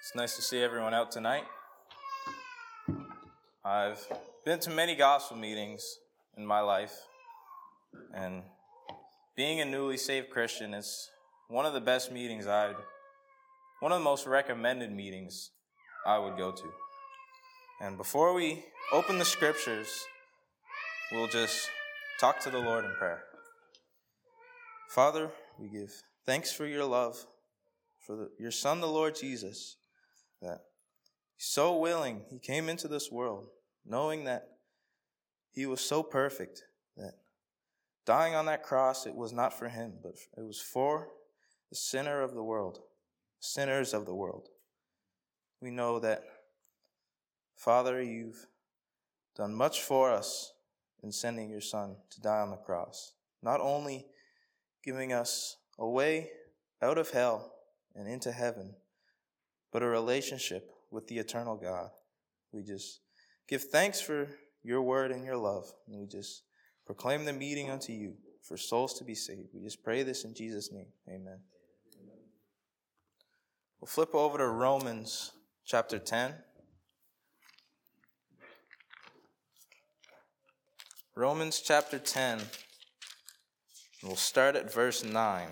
It's nice to see everyone out tonight. I've been to many gospel meetings in my life, and being a newly saved Christian is one of the best meetings one of the most recommended meetings I would go to. And before we open the scriptures, we'll just talk to the Lord in prayer. Father, we give thanks for your love, for your Son, the Lord Jesus, that he's so willing. He came into this world knowing that he was so perfect, that dying on that cross, it was not for him, but it was for the sinners of the world. We know that, Father, you've done much for us in sending your Son to die on the cross, not only giving us a way out of hell and into heaven, but a relationship with the eternal God. We just give thanks for your word and your love, and we just proclaim the meeting unto you for souls to be saved. We just pray this in Jesus' name. Amen. We'll flip over to Romans chapter 10. Romans chapter 10. We'll start at verse 9.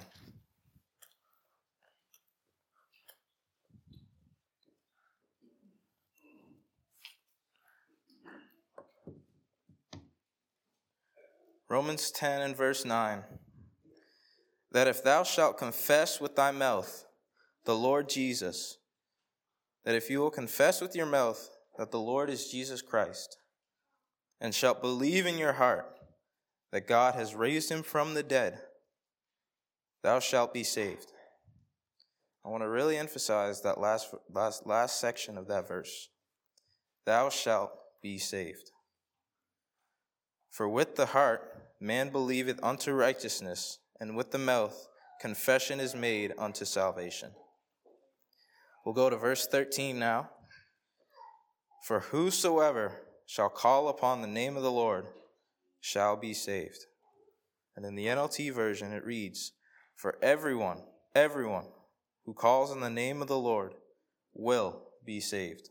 Romans 10 and verse 9. That if thou shalt confess with thy mouth the Lord Jesus, that if you will confess with your mouth that the Lord is Jesus Christ, and shalt believe in your heart that God has raised him from the dead, thou shalt be saved. I want to really emphasize that last section of that verse. Thou shalt be saved. For with the heart man believeth unto righteousness, and with the mouth confession is made unto salvation. We'll go to verse 13 now. For whosoever shall call upon the name of the Lord shall be saved. And in the NLT version it reads, for everyone who calls on the name of the Lord will be saved.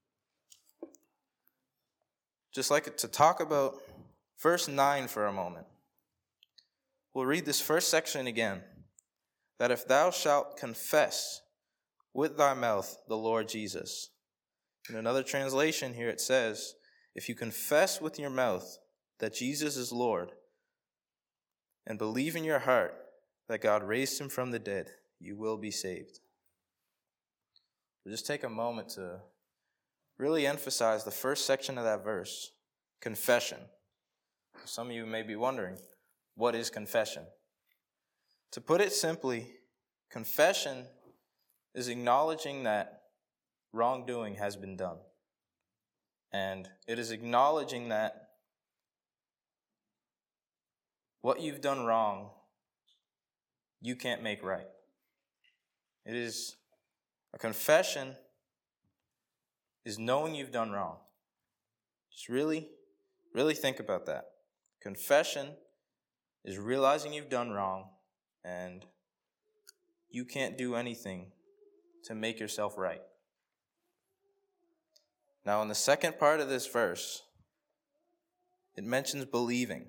Just like to talk about verse 9 for a moment. We'll read this first section again. That if thou shalt confess with thy mouth the Lord Jesus. In another translation here it says, if you confess with your mouth that Jesus is Lord and believe in your heart that God raised him from the dead, you will be saved. We'll just take a moment to really emphasize the first section of that verse, confession. Some of you may be wondering, what is confession? To put it simply, confession is acknowledging that wrongdoing has been done. And it is acknowledging that what you've done wrong, you can't make right. It is a confession is knowing you've done wrong. Just really think about that. Confession is realizing you've done wrong and you can't do anything to make yourself right. Now, in the second part of this verse, it mentions believing.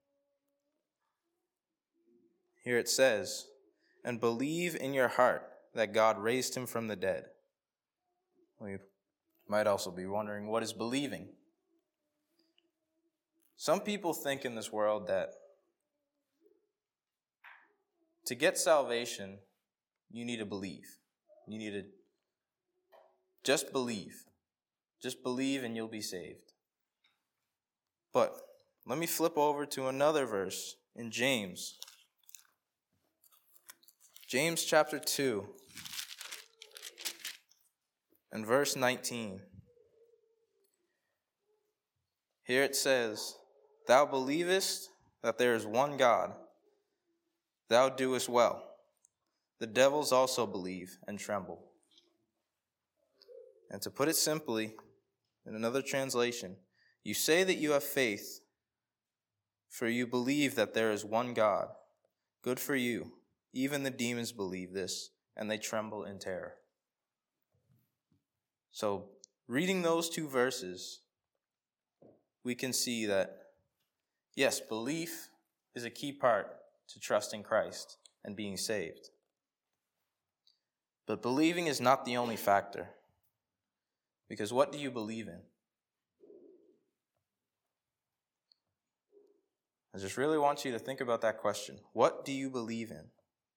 Here it says, and believe in your heart that God raised him from the dead. We might also be wondering, what is believing? Some people think in this world that to get salvation, you need to believe. You need to just believe. Just believe and you'll be saved. But let me flip over to another verse in James. James chapter 2 and verse 19. Here it says, thou believest that there is one God. Thou doest well. The devils also believe and tremble. And to put it simply, in another translation, you say that you have faith, for you believe that there is one God. Good for you. Even the demons believe this, and they tremble in terror. So reading those two verses, we can see that, yes, belief is a key part to trusting Christ and being saved. But believing is not the only factor. Because what do you believe in? I just really want you to think about that question. What do you believe in?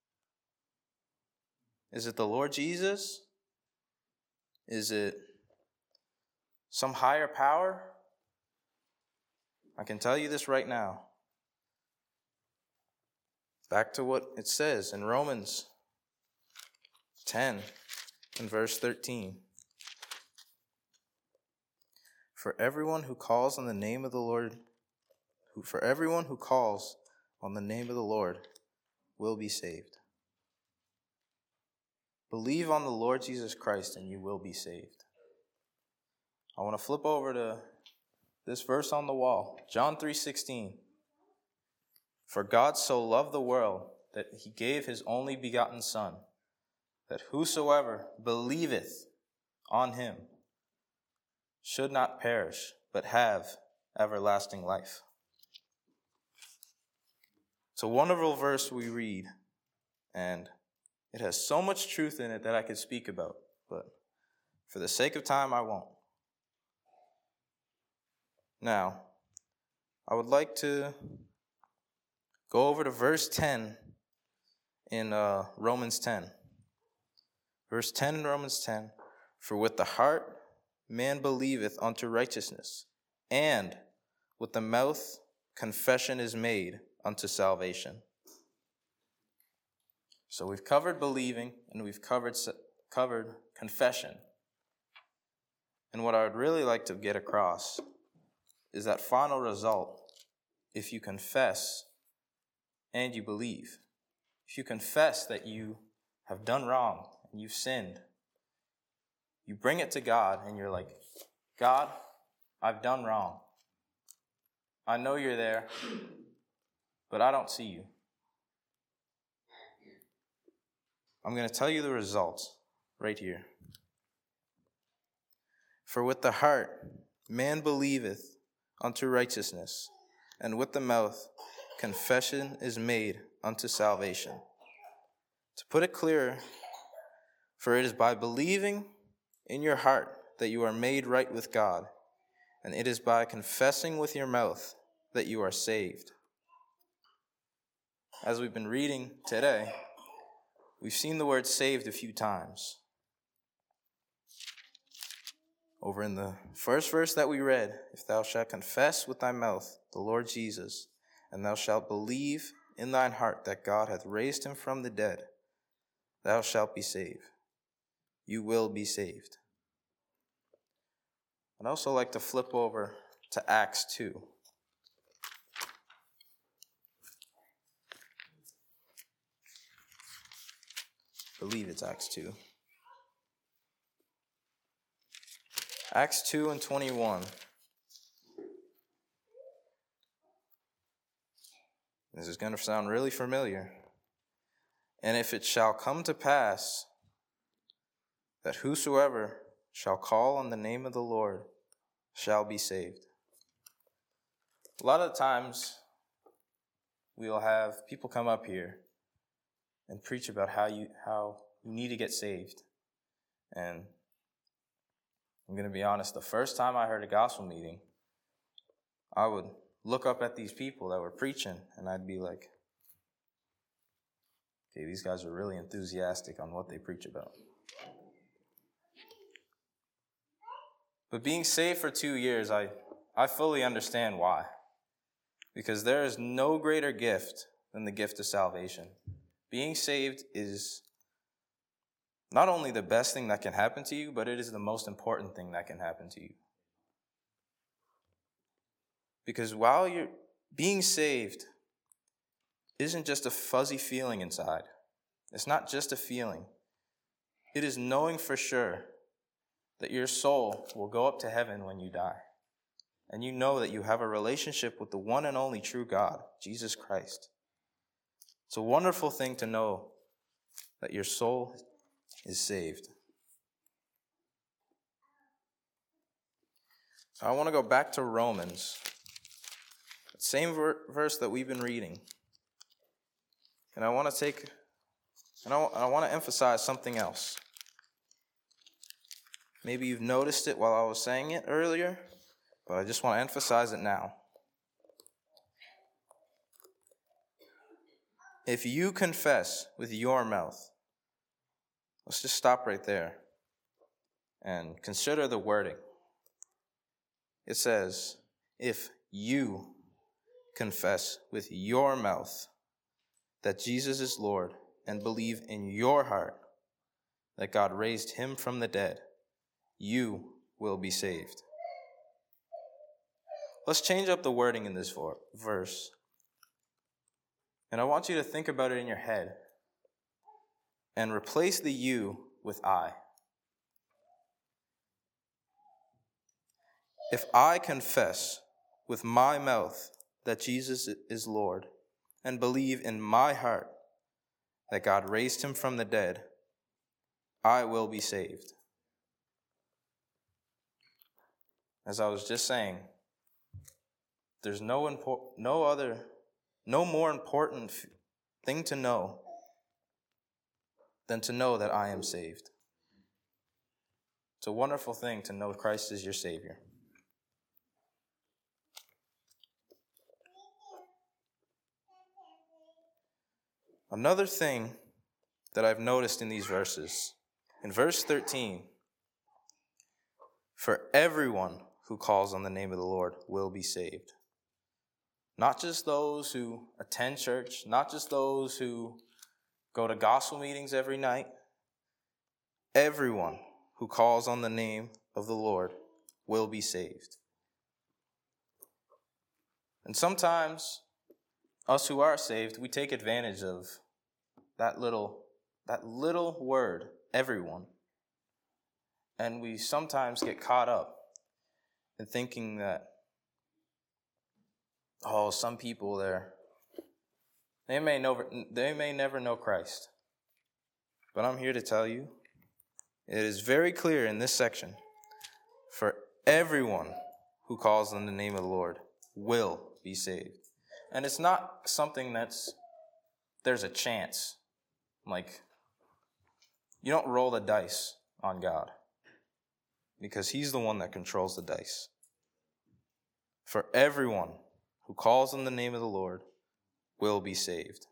Is it the Lord Jesus? Is it some higher power? I can tell you this right now. Back to what it says in Romans 10 and verse 13. For everyone who calls on the name of the Lord will be saved. Believe on the Lord Jesus Christ and you will be saved. I want to flip over to this verse on the wall, John 3:16. For God so loved the world that he gave his only begotten Son, that whosoever believeth on him should not perish, but have everlasting life. It's a wonderful verse we read, and it has so much truth in it that I could speak about, but for the sake of time, I won't. Now, I would like to go over to verse 10 in Romans 10. Verse 10 in Romans 10, for with the heart man believeth unto righteousness, and with the mouth confession is made unto salvation. So we've covered believing and we've covered confession. And what I would really like to get across is that final result. If you confess and you believe, if you confess that you have done wrong and you've sinned, you bring it to God and you're like, God, I've done wrong. I know you're there, but I don't see you. I'm going to tell you the results right here. For with the heart man believeth unto righteousness, and with the mouth confession is made unto salvation. To put it clearer, for it is by believing in your heart that you are made right with God, and it is by confessing with your mouth that you are saved. As we've been reading today, we've seen the word saved a few times. Over in the first verse that we read, if thou shalt confess with thy mouth the Lord Jesus, and thou shalt believe in thine heart that God hath raised him from the dead, thou shalt be saved. You will be saved. I'd also like to flip over to Acts 2. I believe it's Acts 2. Acts 2 and 21. This is going to sound really familiar. And if it shall come to pass that whosoever shall call on the name of the Lord shall be saved. A lot of times we'll have people come up here and preach about how you need to get saved. And I'm going to be honest, the first time I heard a gospel meeting, I would look up at these people that were preaching and I'd be like, okay, these guys are really enthusiastic on what they preach about. But being saved for 2 years, I fully understand why. Because there is no greater gift than the gift of salvation. Being saved is not only the best thing that can happen to you, but it is the most important thing that can happen to you. Because while you're being saved isn't just a fuzzy feeling inside. It's not just a feeling. It is knowing for sure that your soul will go up to heaven when you die. And you know that you have a relationship with the one and only true God, Jesus Christ. It's a wonderful thing to know that your soul is saved. I want to go back to Romans, same verse that we've been reading. And I want to emphasize something else. Maybe you've noticed it while I was saying it earlier, but I just want to emphasize it now. If you confess with your mouth, let's just stop right there and consider the wording. It says, if you confess with your mouth that Jesus is Lord and believe in your heart that God raised him from the dead, you will be saved. Let's change up the wording in this verse. And I want you to think about it in your head and replace the you with I. If I confess with my mouth that Jesus is Lord and believe in my heart that God raised him from the dead, I will be saved. As I was just saying, there's no more important thing to know than to know that I am saved. It's a wonderful thing to know Christ is your Savior. Another thing that I've noticed in these verses, in verse 13, for everyone who calls on the name of the Lord will be saved. Not just those who attend church, not just those who go to gospel meetings every night. Everyone who calls on the name of the Lord will be saved. And sometimes, us who are saved, we take advantage of that little word, everyone. And we sometimes get caught up in thinking that, some people they may never know Christ. But I'm here to tell you, it is very clear in this section, for everyone who calls on the name of the Lord will be saved. And it's not something there's a chance. Like, you don't roll the dice on God, because he's the one that controls the dice. For everyone who calls on the name of the Lord will be saved.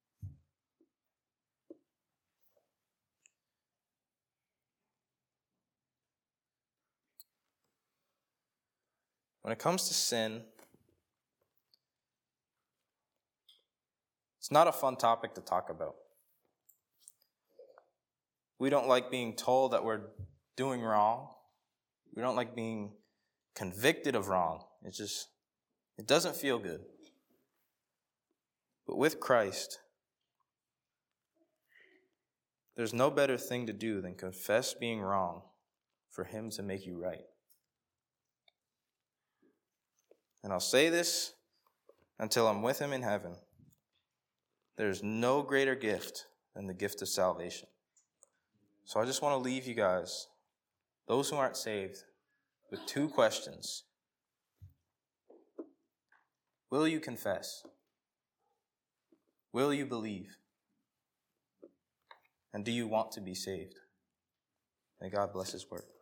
When it comes to sin, it's not a fun topic to talk about. We don't like being told that we're doing wrong. We don't like being convicted of wrong. It doesn't feel good. But with Christ, there's no better thing to do than confess being wrong for him to make you right. And I'll say this until I'm with him in heaven. There's no greater gift than the gift of salvation. So I just want to leave you guys, those who aren't saved, with two questions. Will you confess? Will you believe? And do you want to be saved? May God bless his word.